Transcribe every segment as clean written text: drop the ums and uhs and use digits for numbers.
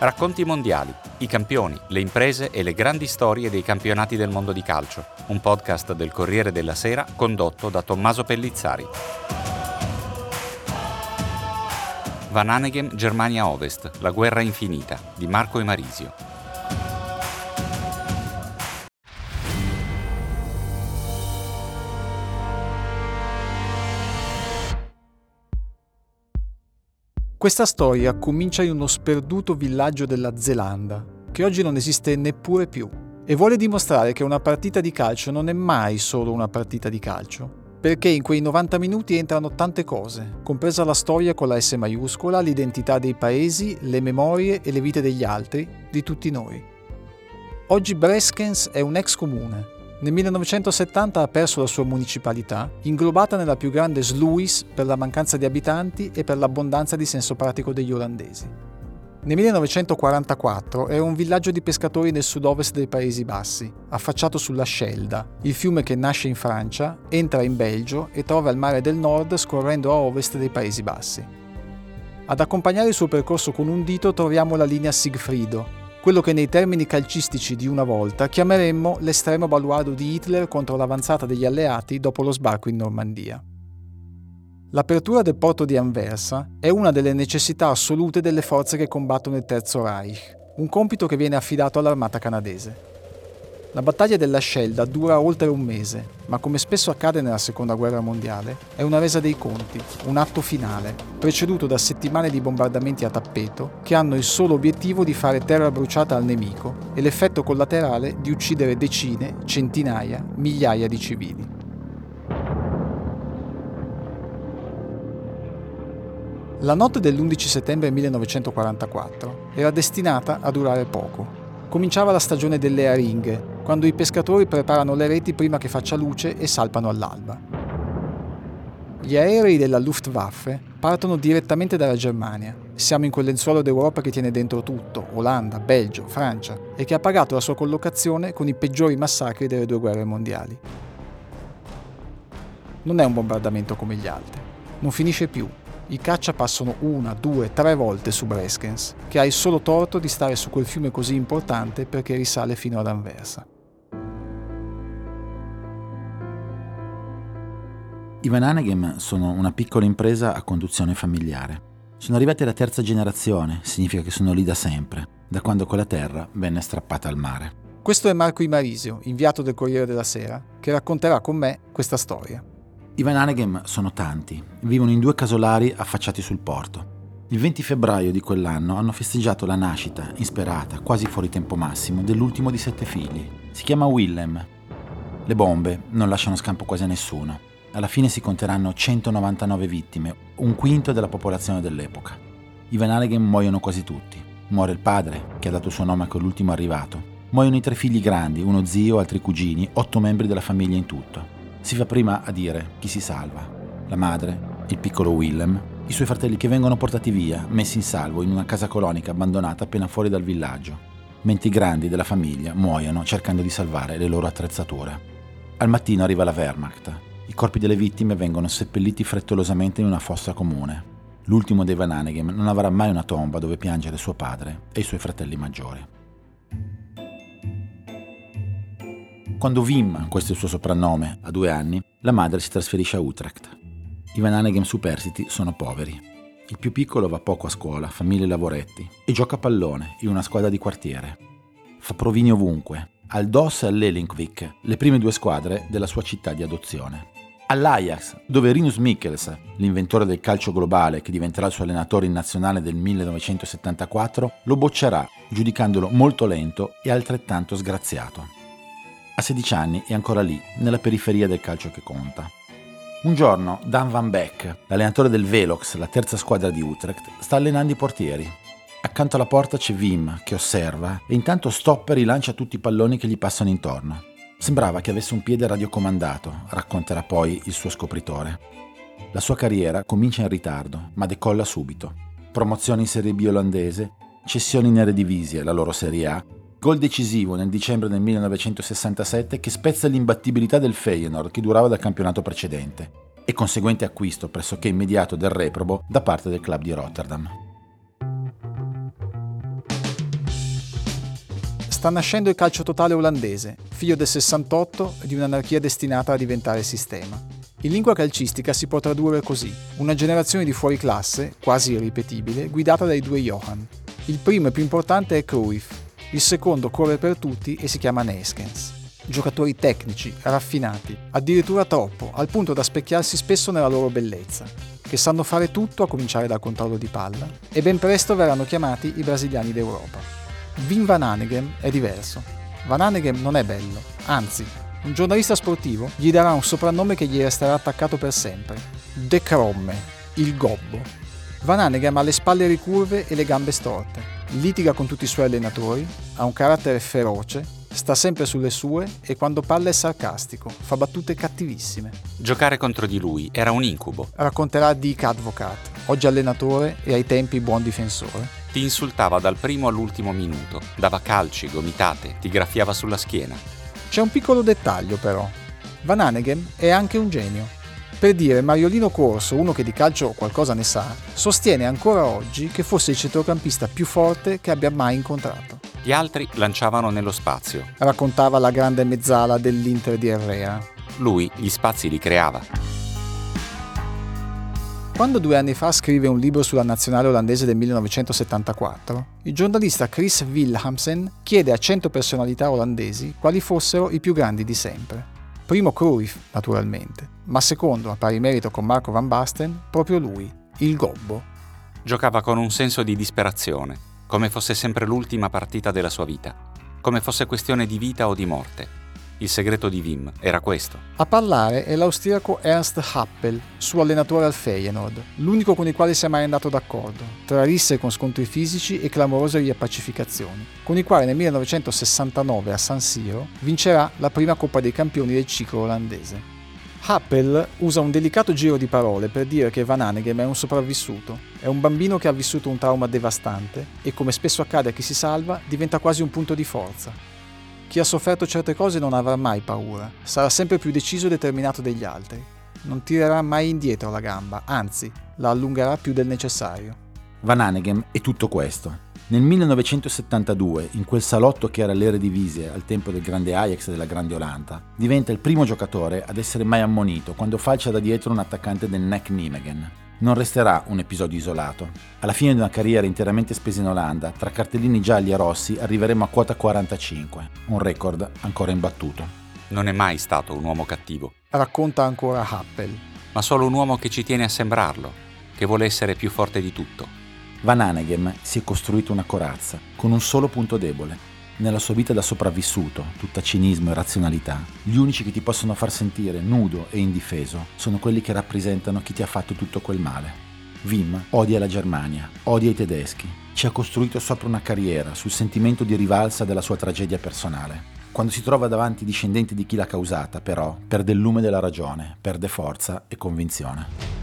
Racconti mondiali, i campioni, le imprese e le grandi storie dei campionati del mondo di calcio. Un podcast del Corriere della Sera condotto da Tommaso Pellizzari. Van Hanegem, Germania Ovest, la guerra infinita, di Marco Emarisio. Questa storia comincia in uno sperduto villaggio della Zelanda, che oggi non esiste neppure più, e vuole dimostrare che una partita di calcio non è mai solo una partita di calcio, perché in quei 90 minuti entrano tante cose, compresa la storia con la S maiuscola, l'identità dei paesi, le memorie e le vite degli altri, di tutti noi. Oggi Breskens è un ex comune. Nel 1970 ha perso la sua municipalità, inglobata nella più grande Sluis per la mancanza di abitanti e per l'abbondanza di senso pratico degli olandesi. Nel 1944 era un villaggio di pescatori nel sud-ovest dei Paesi Bassi, affacciato sulla Schelda, il fiume che nasce in Francia, entra in Belgio e trova il mare del nord scorrendo a ovest dei Paesi Bassi. Ad accompagnare il suo percorso con un dito troviamo la linea Sigfrido, quello che nei termini calcistici di una volta chiameremmo l'estremo baluardo di Hitler contro l'avanzata degli alleati dopo lo sbarco in Normandia. L'apertura del porto di Anversa è una delle necessità assolute delle forze che combattono il Terzo Reich, un compito che viene affidato all'armata canadese. La battaglia della Schelda dura oltre un mese, ma come spesso accade nella Seconda Guerra Mondiale, è una resa dei conti, un atto finale, preceduto da settimane di bombardamenti a tappeto che hanno il solo obiettivo di fare terra bruciata al nemico e l'effetto collaterale di uccidere decine, centinaia, migliaia di civili. La notte dell'11 settembre 1944 era destinata a durare poco. Cominciava la stagione delle aringhe, quando i pescatori preparano le reti prima che faccia luce e salpano all'alba. Gli aerei della Luftwaffe partono direttamente dalla Germania. Siamo in quel lenzuolo d'Europa che tiene dentro tutto, Olanda, Belgio, Francia, e che ha pagato la sua collocazione con i peggiori massacri delle due guerre mondiali. Non è un bombardamento come gli altri. Non finisce più. I caccia passano 1, 2, 3 volte su Breskens, che ha il solo torto di stare su quel fiume così importante perché risale fino ad Anversa. I Van Hanegem sono una piccola impresa a conduzione familiare. Sono arrivati alla terza generazione, significa che sono lì da sempre, da quando quella terra venne strappata al mare. Questo è Marco Emarisio, inviato del Corriere della Sera, che racconterà con me questa storia. I Van Hanegem sono tanti, vivono in 2 casolari affacciati sul porto. Il 20 febbraio di quell'anno hanno festeggiato la nascita, insperata, quasi fuori tempo massimo, dell'ultimo di 7 figli. Si chiama Willem. Le bombe non lasciano scampo quasi a nessuno. Alla fine si conteranno 199 vittime, un quinto della popolazione dell'epoca. I Van Hanegem muoiono quasi tutti. Muore il padre, che ha dato il suo nome a quell'ultimo arrivato. Muoiono i 3 figli grandi, uno zio, altri cugini, 8 membri della famiglia in tutto. Si fa prima a dire chi si salva. La madre, il piccolo Willem, i suoi fratelli che vengono portati via, messi in salvo in una casa colonica abbandonata appena fuori dal villaggio, mentre i grandi della famiglia muoiono cercando di salvare le loro attrezzature. Al mattino arriva la Wehrmacht. I corpi delle vittime vengono seppelliti frettolosamente in una fossa comune. L'ultimo dei Van Hanegem non avrà mai una tomba dove piangere suo padre e i suoi fratelli maggiori. Quando Wim, questo è il suo soprannome, ha 2 anni, la madre si trasferisce a Utrecht. I Van Hanegem superstiti sono poveri. Il più piccolo va poco a scuola, fa 1000 lavoretti e gioca a pallone in una squadra di quartiere. Fa provini ovunque, al DOS e all'Elinkvik, le prime 2 squadre della sua città di adozione. All'Ajax, dove Rinus Michels, l'inventore del calcio globale che diventerà il suo allenatore in nazionale del 1974, lo boccerà, giudicandolo molto lento e altrettanto sgraziato. A 16 anni è ancora lì, nella periferia del calcio che conta. Un giorno Dan Van Beek, l'allenatore del Velox, la terza squadra di Utrecht, sta allenando i portieri. Accanto alla porta c'è Wim, che osserva, e intanto Stopper rilancia tutti i palloni che gli passano intorno. Sembrava che avesse un piede radiocomandato, racconterà poi il suo scopritore. La sua carriera comincia in ritardo, ma decolla subito. Promozione in Serie B olandese, cessioni in Eredivisie, la loro Serie A, gol decisivo nel dicembre del 1967 che spezza l'imbattibilità del Feyenoord che durava dal campionato precedente e conseguente acquisto pressoché immediato del reprobo da parte del club di Rotterdam. sta nascendo il calcio totale olandese, figlio del 68 e di un'anarchia destinata a diventare sistema. In lingua calcistica si può tradurre così: una generazione di fuoriclasse, quasi irripetibile, guidata dai due Johan. Il primo e più importante è Cruyff, il secondo corre per tutti e si chiama Neeskens. Giocatori tecnici, raffinati, addirittura troppo, al punto da specchiarsi spesso nella loro bellezza, che sanno fare tutto a cominciare dal controllo di palla, e ben presto verranno chiamati i brasiliani d'Europa. Wim van Hanegem è diverso. Van Hanegem non è bello, anzi, un giornalista sportivo gli darà un soprannome che gli resterà attaccato per sempre: De Kromme, il gobbo. Van Hanegem ha le spalle ricurve e le gambe storte, litiga con tutti i suoi allenatori, ha un carattere feroce, sta sempre sulle sue e quando parla è sarcastico, fa battute cattivissime. Giocare contro di lui era un incubo. Racconterà Dick Advocaat, oggi allenatore e ai tempi buon difensore. Ti insultava dal primo all'ultimo minuto, dava calci, gomitate, ti graffiava sulla schiena. C'è un piccolo dettaglio però. Van Hanegem è anche un genio. Per dire, Mariolino Corso, uno che di calcio qualcosa ne sa, sostiene ancora oggi che fosse il centrocampista più forte che abbia mai incontrato. Gli altri lanciavano nello spazio. Raccontava la grande mezzala dell'Inter di Herrera. Lui gli spazi li creava. Quando 2 anni fa scrive un libro sulla nazionale olandese del 1974, il giornalista Chris Wilhamsen chiede a 100 personalità olandesi quali fossero i più grandi di sempre. Primo Cruyff, naturalmente, ma secondo, a pari merito con Marco van Basten, proprio lui, il gobbo. Giocava con un senso di disperazione, come fosse sempre l'ultima partita della sua vita, come fosse questione di vita o di morte. Il segreto di Wim era questo. A parlare è l'austriaco Ernst Happel, suo allenatore al Feyenoord, l'unico con il quale si è mai andato d'accordo, tra risse con scontri fisici e clamorose riappacificazioni, con il quale nel 1969 a San Siro vincerà la prima Coppa dei Campioni del ciclo olandese. Happel usa un delicato giro di parole per dire che Van Hanegem è un sopravvissuto, è un bambino che ha vissuto un trauma devastante e, come spesso accade a chi si salva, diventa quasi un punto di forza. Chi ha sofferto certe cose non avrà mai paura, sarà sempre più deciso e determinato degli altri. Non tirerà mai indietro la gamba, anzi, la allungherà più del necessario. Van Hanegem è tutto questo. Nel 1972, in quel salotto che era l'Eredivisie al tempo del grande Ajax e della grande Olanda, diventa il primo giocatore ad essere mai ammonito quando falcia da dietro un attaccante del NEC Nijmegen. Non resterà un episodio isolato. Alla fine di una carriera interamente spesa in Olanda, tra cartellini gialli e rossi arriveremo a quota 45, un record ancora imbattuto. Non è mai stato un uomo cattivo. Racconta ancora Happel. Ma solo un uomo che ci tiene a sembrarlo, che vuole essere più forte di tutto. Van Hanegem si è costruito una corazza, con un solo punto debole. Nella sua vita da sopravvissuto, tutta cinismo e razionalità, gli unici che ti possono far sentire nudo e indifeso sono quelli che rappresentano chi ti ha fatto tutto quel male. Wim odia la Germania, odia i tedeschi, ci ha costruito sopra una carriera sul sentimento di rivalsa della sua tragedia personale. Quando si trova davanti i discendenti di chi l'ha causata, però, perde il lume della ragione, perde forza e convinzione.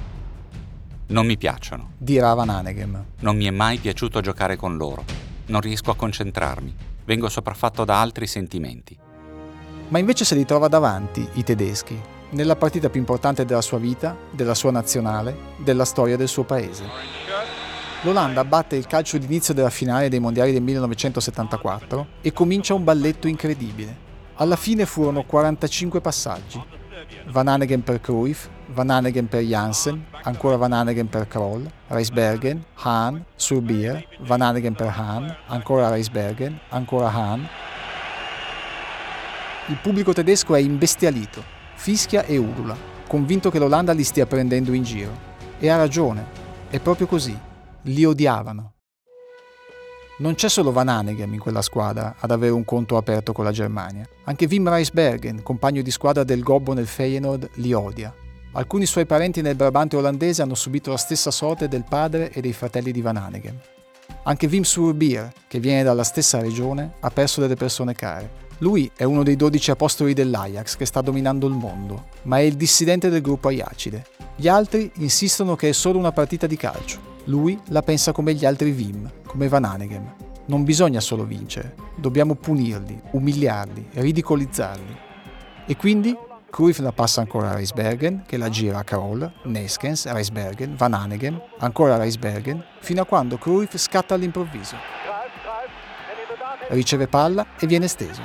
Non mi piacciono, dirà Van Hanegem. Non mi è mai piaciuto giocare con loro. Non riesco a concentrarmi. Vengo sopraffatto da altri sentimenti. Ma invece se li trova davanti, i tedeschi, nella partita più importante della sua vita, della sua nazionale, della storia del suo paese. L'Olanda batte il calcio d'inizio della finale dei mondiali del 1974 e comincia un balletto incredibile. Alla fine furono 45 passaggi. Van Hanegem per Cruyff, Van Hanegem per Jansen, ancora Van Hanegem per Krol, Rijsbergen, Hahn, Surbier, Van Hanegem per Hahn, ancora Rijsbergen, ancora Hahn. Il pubblico tedesco è imbestialito, fischia e urla, convinto che l'Olanda li stia prendendo in giro. E ha ragione, è proprio così, li odiavano. Non c'è solo Van Hanegem in quella squadra ad avere un conto aperto con la Germania. Anche Wim Rijsbergen, compagno di squadra del Gobbo nel Feyenoord, li odia. Alcuni suoi parenti nel Brabante olandese hanno subito la stessa sorte del padre e dei fratelli di Van Hanegem. Anche Wim Surbier, che viene dalla stessa regione, ha perso delle persone care. Lui è uno dei 12 apostoli dell'Ajax che sta dominando il mondo, ma è il dissidente del gruppo Ajaxide. Gli altri insistono che è solo una partita di calcio. Lui la pensa come gli altri Wim, come Van Hanegem. Non bisogna solo vincere, dobbiamo punirli, umiliarli, ridicolizzarli. E quindi Cruyff la passa ancora a Rijsbergen, che la gira a Krol, Neeskens, Rijsbergen, Van Hanegem, ancora a Rijsbergen, fino a quando Cruyff scatta all'improvviso. riceve palla e viene steso.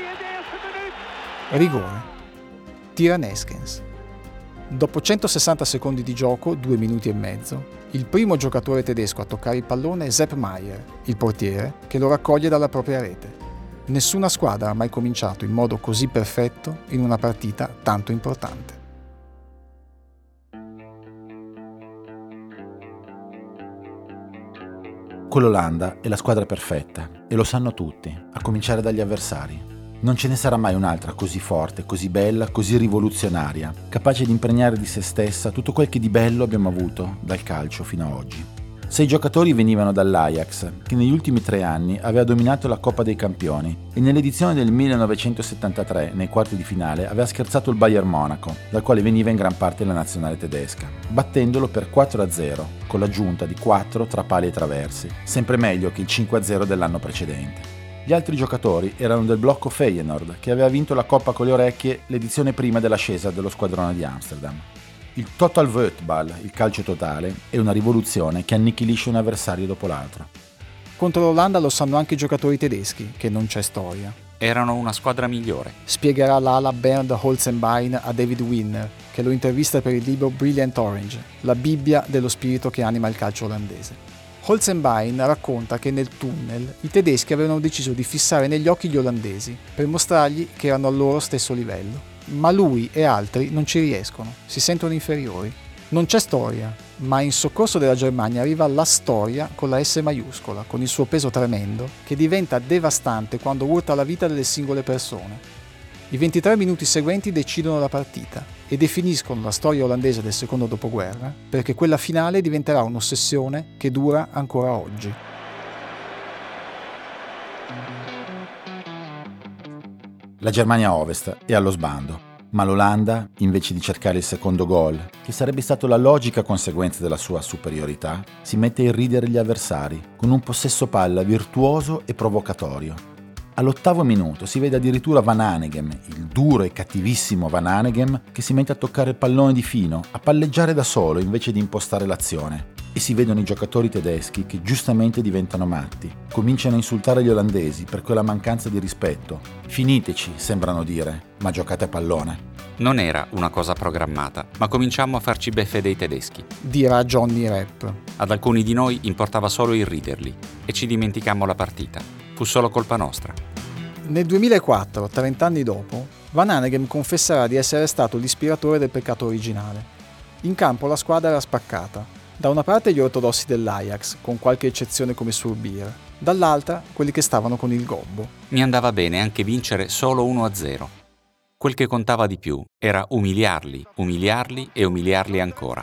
Rigore. Tira Neeskens. Dopo 160 secondi di gioco, 2 minuti e mezzo, il primo giocatore tedesco a toccare il pallone è Sepp Maier, il portiere, che lo raccoglie dalla propria rete. Nessuna squadra ha mai cominciato in modo così perfetto in una partita tanto importante. Quell'Olanda è la squadra perfetta e lo sanno tutti, a cominciare dagli avversari. Non ce ne sarà mai un'altra così forte, così bella, così rivoluzionaria, capace di impregnare di se stessa tutto quel che di bello abbiamo avuto dal calcio fino a oggi. 6 giocatori venivano dall'Ajax, che negli ultimi 3 anni aveva dominato la Coppa dei Campioni e nell'edizione del 1973, nei quarti di finale, aveva scherzato il Bayern Monaco, dal quale veniva in gran parte la nazionale tedesca, battendolo per 4-0, con l'aggiunta di 4 tra pali e traversi, sempre meglio che il 5-0 dell'anno precedente. Gli altri giocatori erano del blocco Feyenoord, che aveva vinto la Coppa con le orecchie l'edizione prima dell'ascesa dello squadrone di Amsterdam. Il Total Voetbal, il calcio totale, è una rivoluzione che annichilisce un avversario dopo l'altro. Contro l'Olanda lo sanno anche i giocatori tedeschi, che non c'è storia. Erano una squadra migliore. Spiegherà l'ala Bernd Holzenbein a David Winner, che lo intervista per il libro Brilliant Orange, la Bibbia dello spirito che anima il calcio olandese. Holzenbein racconta che nel tunnel i tedeschi avevano deciso di fissare negli occhi gli olandesi per mostrargli che erano al loro stesso livello. Ma lui e altri non ci riescono, si sentono inferiori. Non c'è storia, ma in soccorso della Germania arriva la storia con la S maiuscola, con il suo peso tremendo, che diventa devastante quando urta la vita delle singole persone. I 23 minuti seguenti decidono la partita e definiscono la storia olandese del secondo dopoguerra, perché quella finale diventerà un'ossessione che dura ancora oggi. La Germania Ovest è allo sbando, ma l'Olanda, invece di cercare il secondo gol, che sarebbe stato la logica conseguenza della sua superiorità, si mette a irridere gli avversari con un possesso palla virtuoso e provocatorio. All'8° minuto si vede addirittura Van Hanegem, il duro e cattivissimo Van Hanegem, che si mette a toccare il pallone di fino, a palleggiare da solo invece di impostare l'azione. E si vedono i giocatori tedeschi che giustamente diventano matti, cominciano a insultare gli olandesi per quella mancanza di rispetto. Finiteci, sembrano dire, ma giocate a pallone. Non era una cosa programmata, ma cominciammo a farci beffe dei tedeschi. Dirà Johnny Rapp. Ad alcuni di noi importava solo irriderli e ci dimenticammo la partita. Fu solo colpa nostra. Nel 2004, 30 anni dopo, Van Hanegem confesserà di essere stato l'ispiratore del peccato originale. In campo la squadra era spaccata. Da una parte gli ortodossi dell'Ajax, con qualche eccezione come Surbir, dall'altra quelli che stavano con il gobbo. Mi andava bene anche vincere solo 1-0. Quel che contava di più era umiliarli e umiliarli ancora.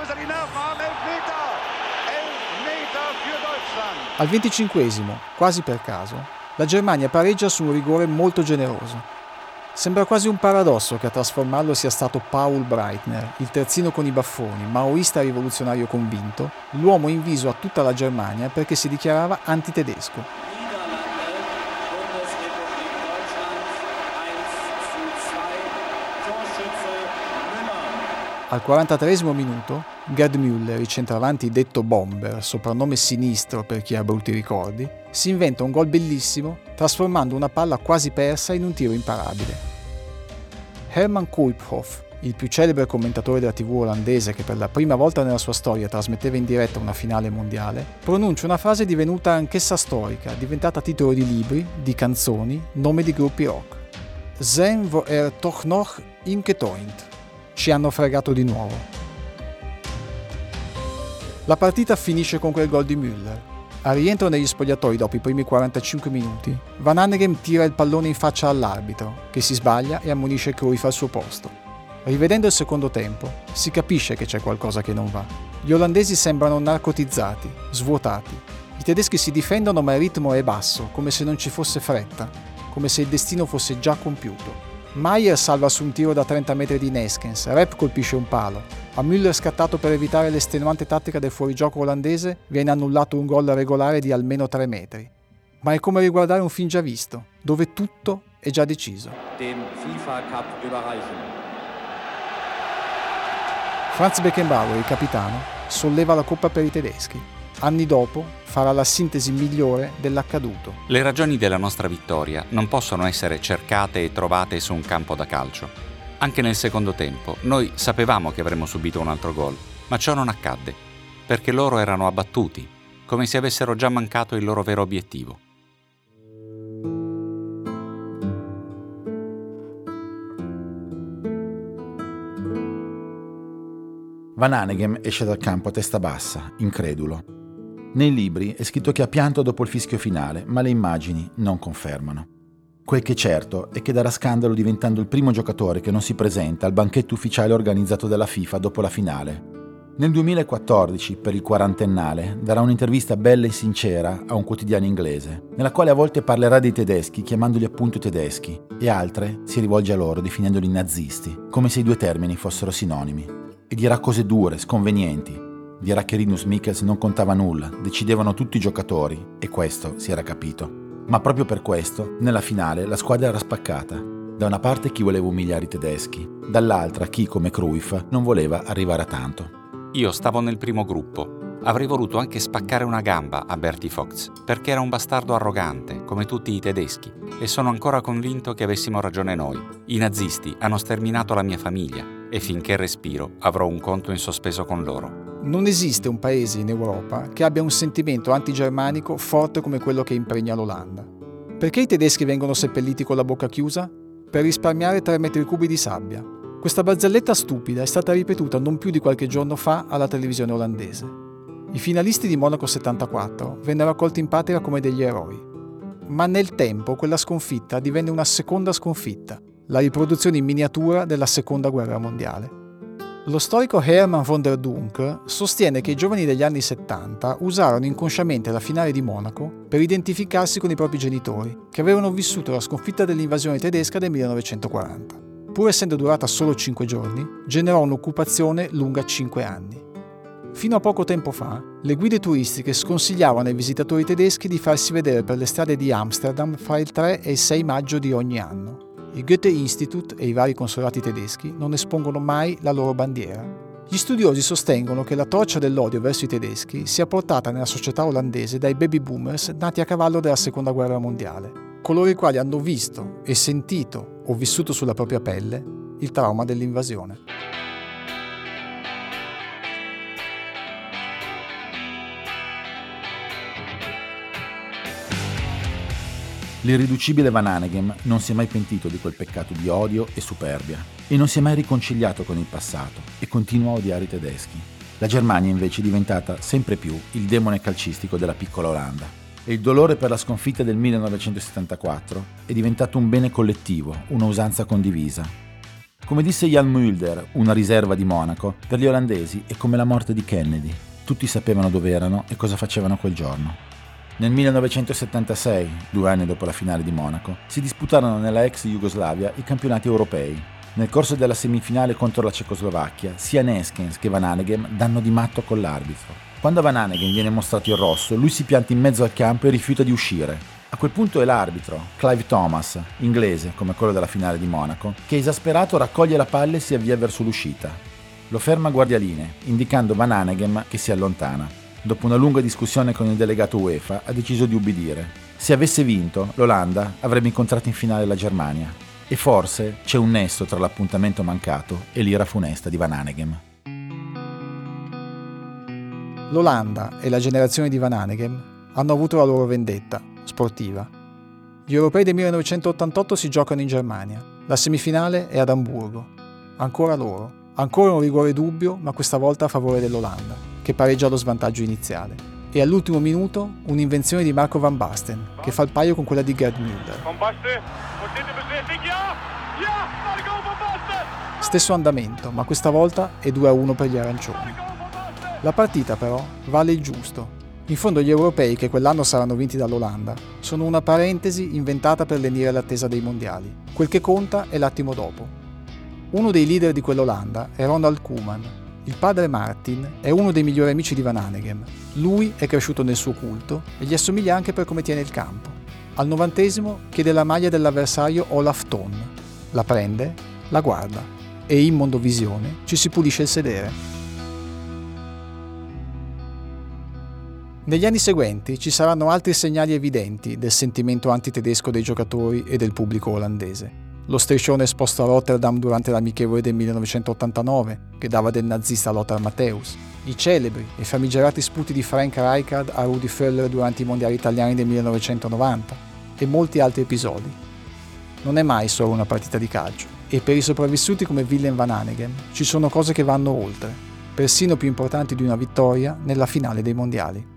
Al 25°, quasi per caso, la Germania pareggia su un rigore molto generoso. Sembra quasi un paradosso che a trasformarlo sia stato Paul Breitner, il terzino con i baffoni, maoista rivoluzionario convinto, l'uomo inviso a tutta la Germania perché si dichiarava antitedesco. Al 43° minuto, Gerd Müller, il centravanti detto Bomber, soprannome sinistro per chi ha brutti ricordi, si inventa un gol bellissimo trasformando una palla quasi persa in un tiro imparabile. Herman Kuiphoff, il più celebre commentatore della TV olandese che per la prima volta nella sua storia trasmetteva in diretta una finale mondiale, pronuncia una frase divenuta anch'essa storica, diventata titolo di libri, di canzoni, nome di gruppi rock. Zijn we toch nog ingetoind. Ci hanno fregato di nuovo. La partita finisce con quel gol di Müller. Al rientro negli spogliatoi dopo i primi 45 minuti, Van Hanegem tira il pallone in faccia all'arbitro, che si sbaglia e ammonisce Cruyff al suo posto. Rivedendo il secondo tempo, si capisce che c'è qualcosa che non va. Gli olandesi sembrano narcotizzati, svuotati. I tedeschi si difendono ma il ritmo è basso, come se non ci fosse fretta, come se il destino fosse già compiuto. Maier salva su un tiro da 30 metri di Neeskens, Rapp colpisce un palo. A Müller scattato per evitare l'estenuante tattica del fuorigioco olandese viene annullato un gol regolare di almeno 3 metri. Ma è come riguardare un film già visto, dove tutto è già deciso. Franz Beckenbauer, il capitano, solleva la coppa per i tedeschi. anni dopo, farà la sintesi migliore dell'accaduto. Le ragioni della nostra vittoria non possono essere cercate e trovate su un campo da calcio. Anche nel secondo tempo, noi sapevamo che avremmo subito un altro gol, ma ciò non accadde, perché loro erano abbattuti, come se avessero già mancato il loro vero obiettivo. Van Hanegem esce dal campo a testa bassa, incredulo. Nei libri è scritto che ha pianto dopo il fischio finale, ma le immagini non confermano. Quel che è certo è che darà scandalo diventando il primo giocatore che non si presenta al banchetto ufficiale organizzato dalla FIFA dopo la finale. Nel 2014, per il quarantennale, darà un'intervista bella e sincera a un quotidiano inglese, nella quale a volte parlerà dei tedeschi chiamandoli appunto tedeschi, e altre si rivolge a loro definendoli nazisti, come se i due termini fossero sinonimi. E dirà cose dure, sconvenienti. Dirà che Rinus Michels non contava nulla, decidevano tutti i giocatori, e questo si era capito. Ma proprio per questo, nella finale, la squadra era spaccata. Da una parte chi voleva umiliare i tedeschi, dall'altra chi, come Cruyff, non voleva arrivare a tanto. Io stavo nel primo gruppo. Avrei voluto anche spaccare una gamba a Bertie Fox, perché era un bastardo arrogante, come tutti i tedeschi, e sono ancora convinto che avessimo ragione noi. I nazisti hanno sterminato la mia famiglia, e finché respiro avrò un conto in sospeso con loro. Non esiste un paese in Europa che abbia un sentimento antigermanico forte come quello che impregna l'Olanda. Perché i tedeschi vengono seppelliti con la bocca chiusa? Per risparmiare 3 metri cubi di sabbia. Questa barzelletta stupida è stata ripetuta non più di qualche giorno fa alla televisione olandese. I finalisti di Monaco 74 vennero accolti in patria come degli eroi. Ma nel tempo quella sconfitta divenne una seconda sconfitta, la riproduzione in miniatura della Seconda Guerra Mondiale. Lo storico Herman von der Dunk sostiene che i giovani degli anni 70 usarono inconsciamente la finale di Monaco per identificarsi con i propri genitori, che avevano vissuto la sconfitta dell'invasione tedesca del 1940. Pur essendo durata solo 5 giorni, generò un'occupazione lunga 5 anni. Fino a poco tempo fa, le guide turistiche sconsigliavano ai visitatori tedeschi di farsi vedere per le strade di Amsterdam fra il 3 e il 6 maggio di ogni anno. Il Goethe-Institut e i vari consolati tedeschi non espongono mai la loro bandiera. Gli studiosi sostengono che la torcia dell'odio verso i tedeschi sia portata nella società olandese dai baby boomers nati a cavallo della Seconda Guerra Mondiale, coloro i quali hanno visto e sentito o vissuto sulla propria pelle il trauma dell'invasione. L'irriducibile Van Hanegem non si è mai pentito di quel peccato di odio e superbia e non si è mai riconciliato con il passato e continua a odiare i tedeschi. La Germania invece è diventata sempre più il demone calcistico della piccola Olanda e il dolore per la sconfitta del 1974 è diventato un bene collettivo, una usanza condivisa. Come disse Jan Mulder, una riserva di Monaco, per gli olandesi è come la morte di Kennedy. Tutti sapevano dove erano e cosa facevano quel giorno. Nel 1976, 2 anni dopo la finale di Monaco, si disputarono nella ex Jugoslavia i campionati europei. Nel corso della semifinale contro la Cecoslovacchia, sia Neeskens che Van Hanegem danno di matto con l'arbitro. Quando a Van Hanegem viene mostrato il rosso, lui si pianta in mezzo al campo e rifiuta di uscire. A quel punto è l'arbitro, Clive Thomas, inglese come quello della finale di Monaco, che esasperato raccoglie la palla e si avvia verso l'uscita. Lo ferma a guardialine, indicando Van Hanegem che si allontana. Dopo una lunga discussione con il delegato UEFA, ha deciso di ubbidire. Se avesse vinto, l'Olanda avrebbe incontrato in finale la Germania. E forse c'è un nesso tra l'appuntamento mancato e l'ira funesta di Van Hanegem. L'Olanda e la generazione di Van Hanegem hanno avuto la loro vendetta sportiva. Gli europei del 1988 si giocano in Germania. La semifinale è ad Amburgo. Ancora loro. Ancora un rigore dubbio, ma questa volta a favore dell'Olanda, che pareggia lo svantaggio iniziale. E all'ultimo minuto un'invenzione di Marco Van Basten, che fa il paio con quella di Gerd Müller. Stesso andamento, ma questa volta è 2-1 per gli arancioni. La partita però vale il giusto. In fondo gli europei, che quell'anno saranno vinti dall'Olanda, sono una parentesi inventata per lenire l'attesa dei mondiali. Quel che conta è l'attimo dopo. Uno dei leader di quell'Olanda è Ronald Koeman. Il padre Martin è uno dei migliori amici di Van Hanegem. Lui è cresciuto nel suo culto e gli assomiglia anche per come tiene il campo. Al 90° chiede la maglia dell'avversario Olaf Thon. La prende, la guarda e in mondovisione ci si pulisce il sedere. Negli anni seguenti ci saranno altri segnali evidenti del sentimento antitedesco dei giocatori e del pubblico olandese. Lo striscione esposto a Rotterdam durante l'amichevole del 1989, che dava del nazista Lothar Matthäus, i celebri e famigerati sputi di Frank Rijkaard a Rudi Völler durante i mondiali italiani del 1990 e molti altri episodi. Non è mai solo una partita di calcio, e per i sopravvissuti come Willem van Hanegem ci sono cose che vanno oltre, persino più importanti di una vittoria nella finale dei mondiali.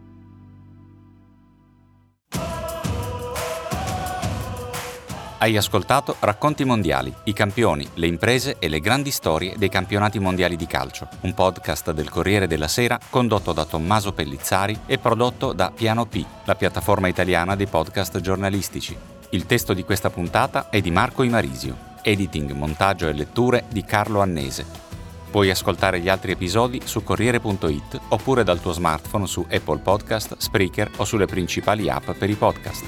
Hai ascoltato Racconti Mondiali, i campioni, le imprese e le grandi storie dei campionati mondiali di calcio, un podcast del Corriere della Sera condotto da Tommaso Pellizzari e prodotto da Piano P, la piattaforma italiana dei podcast giornalistici. Il testo di questa puntata è di Marco Imarisio, editing, montaggio e letture di Carlo Annese. Puoi ascoltare gli altri episodi su Corriere.it oppure dal tuo smartphone su Apple Podcast, Spreaker o sulle principali app per i podcast.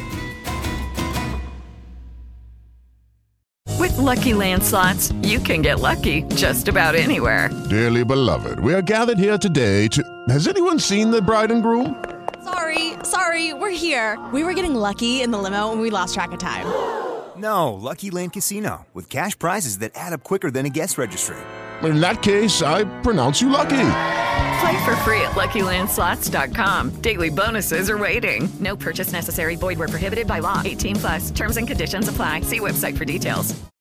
With Lucky Land Slots, you can get lucky just about anywhere. Dearly beloved, we are gathered here today to... Has anyone seen the bride and groom? Sorry, we're here. We were getting lucky in the limo and we lost track of time. No, Lucky Land Casino, with cash prizes that add up quicker than a guest registry. In that case, I pronounce you lucky. Play for free at LuckyLandSlots.com. Daily bonuses are waiting. No purchase necessary. Void where prohibited by law. 18+. Terms and conditions apply. See website for details.